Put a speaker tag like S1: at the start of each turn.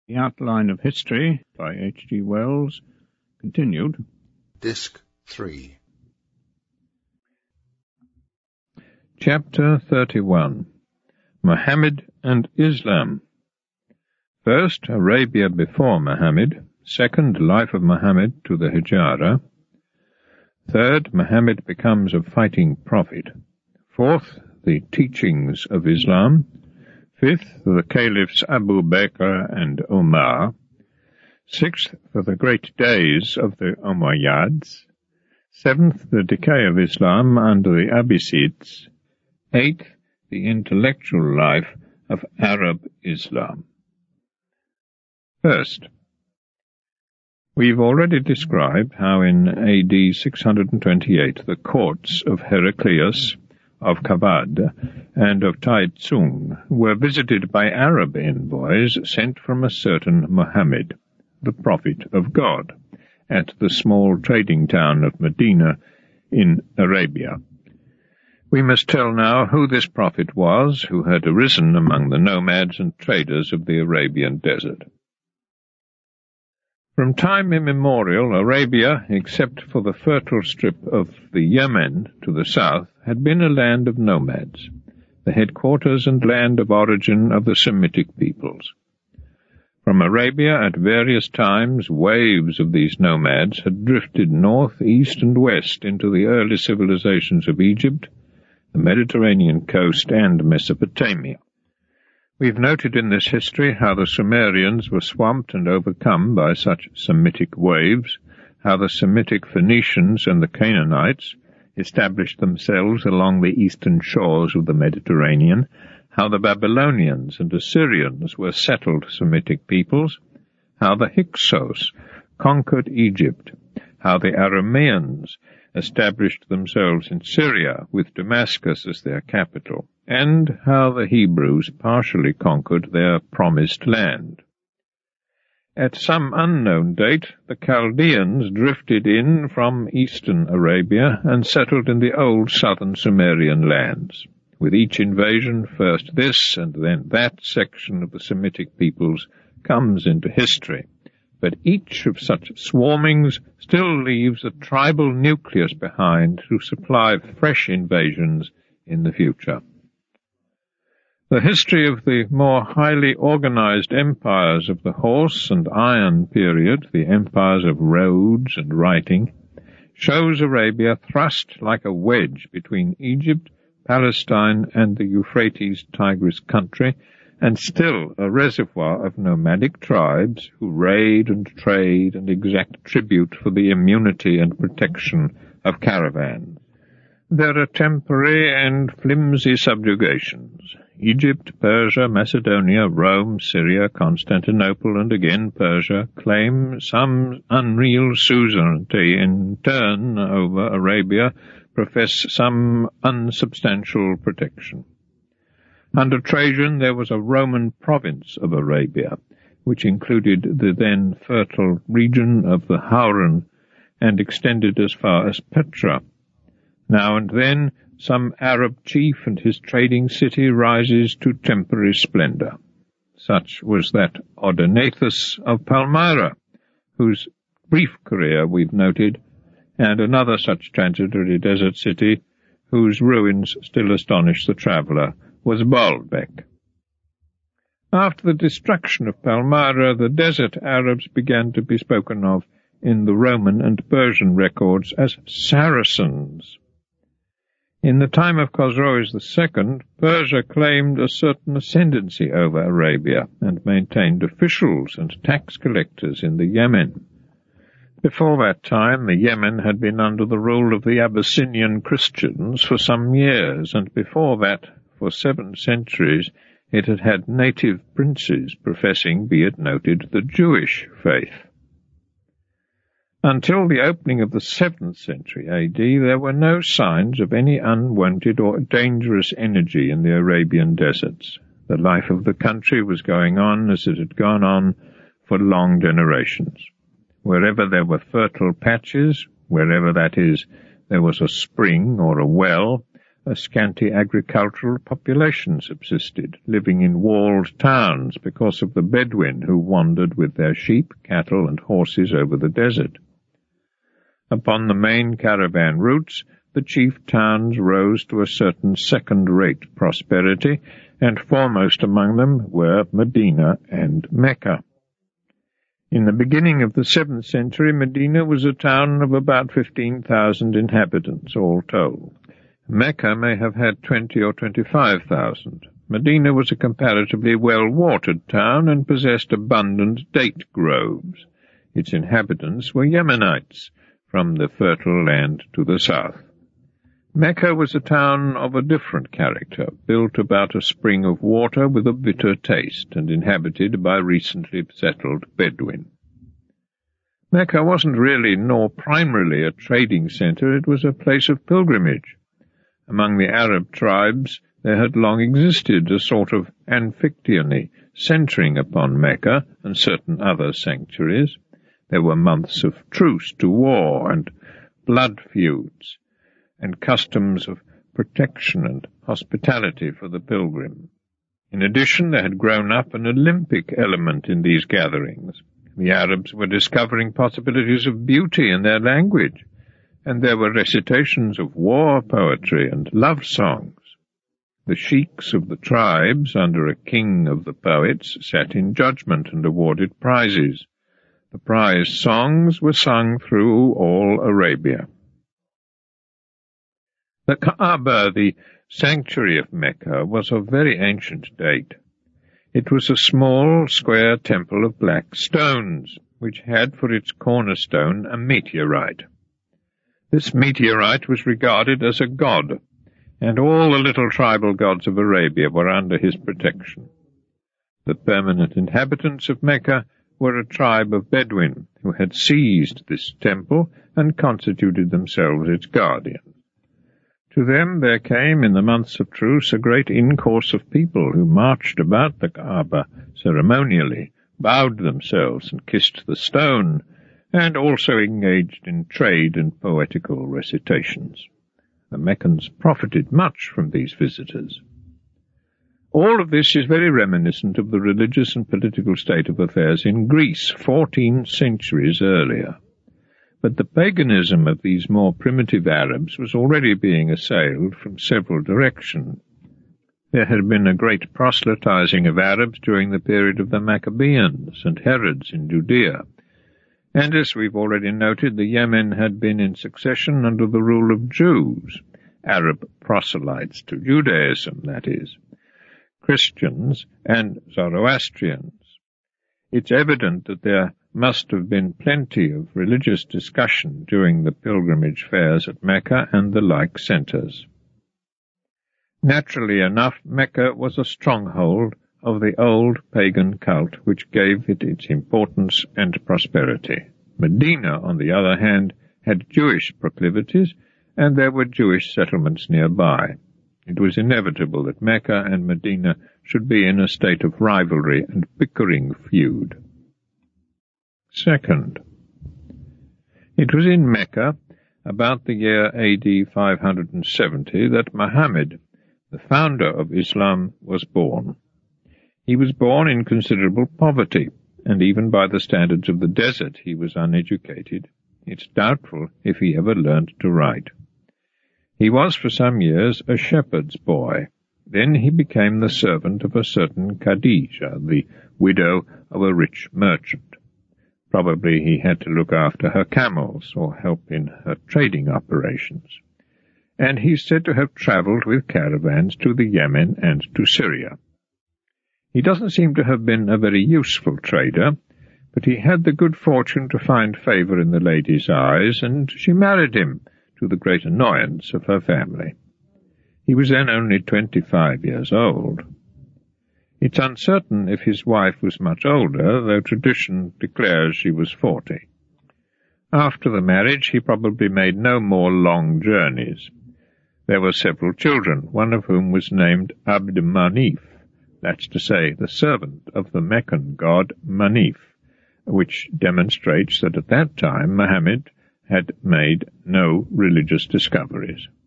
S1: The Outline of History by H. G. Wells, continued.
S2: Disc 3.
S3: Chapter 31. Muhammad and Islam. First, Arabia before Muhammad. Second, life of Muhammad to the Hijra. Third, Muhammad becomes a fighting prophet. Fourth, the teachings of Islam. Fifth, the caliphs Abu Bakr and Umar. Sixth, the great days of the Umayyads. Seventh, the decay of Islam under the Abbasids. Eighth, the intellectual life of Arab Islam. First, we've already described how in AD 628 the courts of Heraclius, of Kavad, and of Tai Tsung were visited by Arab envoys sent from a certain Muhammad, the prophet of God, at the small trading town of Medina in Arabia. We must tell now who this prophet was, who had arisen among the nomads and traders of the Arabian desert. From time immemorial, Arabia, except for the fertile strip of the Yemen to the south, had been a land of nomads, the headquarters and land of origin of the Semitic peoples. From Arabia at various times, waves of these nomads had drifted north, east, and west into the early civilizations of Egypt, the Mediterranean coast, and Mesopotamia. We've noted in this history how the Sumerians were swamped and overcome by such Semitic waves, how the Semitic Phoenicians and the Canaanites established themselves along the eastern shores of the Mediterranean, how the Babylonians and Assyrians were settled Semitic peoples, how the Hyksos conquered Egypt, how the Arameans established themselves in Syria with Damascus as their capital, and how the Hebrews partially conquered their promised land. At some unknown date, the Chaldeans drifted in from eastern Arabia and settled in the old southern Sumerian lands. With each invasion, first this and then that section of the Semitic peoples comes into history, but each of such swarmings still leaves a tribal nucleus behind to supply fresh invasions in the future. The history of the more highly organized empires of the horse and iron period, the empires of roads and writing, shows Arabia thrust like a wedge between Egypt, Palestine, and the Euphrates-Tigris country, and still a reservoir of nomadic tribes who raid and trade and exact tribute for the immunity and protection of caravans. There are temporary and flimsy subjugations. Egypt, Persia, Macedonia, Rome, Syria, Constantinople, and again Persia claim some unreal suzerainty in turn over Arabia, profess some unsubstantial protection. Under Trajan there was a Roman province of Arabia, which included the then fertile region of the Hauran and extended as far as Petra. Now and then some Arab chief and his trading city rises to temporary splendor. Such was that Odaenathus of Palmyra, whose brief career we've noted, and another such transitory desert city, whose ruins still astonish the traveller, was Baalbek. After the destruction of Palmyra, the desert Arabs began to be spoken of in the Roman and Persian records as Saracens. In the time of Khosroes II, Persia claimed a certain ascendancy over Arabia and maintained officials and tax collectors in the Yemen. Before that time, the Yemen had been under the rule of the Abyssinian Christians for some years, and before that, for 7 centuries, it had had native princes professing, be it noted, the Jewish faith. Until the opening of the 7th century AD, there were no signs of any unwanted or dangerous energy in the Arabian deserts. The life of the country was going on as it had gone on for long generations. Wherever there were fertile patches, wherever, that is, there was a spring or a well, a scanty agricultural population subsisted, living in walled towns because of the Bedouin who wandered with their sheep, cattle, and horses over the desert. Upon the main caravan routes, the chief towns rose to a certain second-rate prosperity, and foremost among them were Medina and Mecca. In the beginning of the 7th century, Medina was a town of about 15,000 inhabitants, all told. Mecca may have had 20 or 25,000. Medina was a comparatively well-watered town and possessed abundant date groves. Its inhabitants were Yemenites, from the fertile land to the south. Mecca was a town of a different character, built about a spring of water with a bitter taste, and inhabited by recently settled Bedouin. Mecca wasn't really nor primarily a trading centre, it was a place of pilgrimage. Among the Arab tribes there had long existed a sort of Amphictyony, centering upon Mecca and certain other sanctuaries. There were months of truce to war and blood feuds, and customs of protection and hospitality for the pilgrim. In addition, there had grown up an Olympic element in these gatherings. The Arabs were discovering possibilities of beauty in their language, and there were recitations of war poetry and love songs. The sheiks of the tribes, under a king of the poets, sat in judgment and awarded prizes. The prize songs were sung through all Arabia. The Kaaba, the sanctuary of Mecca, was of very ancient date. It was a small, square temple of black stones, which had for its cornerstone a meteorite. This meteorite was regarded as a god, and all the little tribal gods of Arabia were under his protection. The permanent inhabitants of Mecca were a tribe of Bedouin who had seized this temple and constituted themselves its guardians. To them there came in the months of truce a great incourse of people who marched about the Kaaba ceremonially, bowed themselves and kissed the stone, and also engaged in trade and poetical recitations. The Meccans profited much from these visitors. All of this is very reminiscent of the religious and political state of affairs in Greece 14 centuries earlier. But the paganism of these more primitive Arabs was already being assailed from several directions. There had been a great proselytizing of Arabs during the period of the Maccabeans and Herods in Judea, and as we've already noted, the Yemen had been in succession under the rule of Jews, Arab proselytes to Judaism, that is, Christians and Zoroastrians. It's evident that there must have been plenty of religious discussion during the pilgrimage fairs at Mecca and the like centres. Naturally enough, Mecca was a stronghold of the old pagan cult which gave it its importance and prosperity. Medina, on the other hand, had Jewish proclivities, and there were Jewish settlements nearby. It was inevitable that Mecca and Medina should be in a state of rivalry and bickering feud. Second, it was in Mecca, about the year AD 570, that Muhammad, the founder of Islam, was born. He was born in considerable poverty, and even by the standards of the desert he was uneducated. It's doubtful if he ever learnt to write. He was for some years a shepherd's boy. Then he became the servant of a certain Khadija, the widow of a rich merchant. Probably he had to look after her camels or help in her trading operations. And he's said to have travelled with caravans to the Yemen and to Syria. He doesn't seem to have been a very useful trader, but he had the good fortune to find favour in the lady's eyes, and she married him, to the great annoyance of her family. He was then only 25 years old. It's uncertain if his wife was much older, though tradition declares she was 40. After the marriage he probably made no more long journeys. There were several children, one of whom was named Abd Manif, that's to say, the servant of the Meccan god Manif, which demonstrates that at that time Muhammad had made no religious discoveries.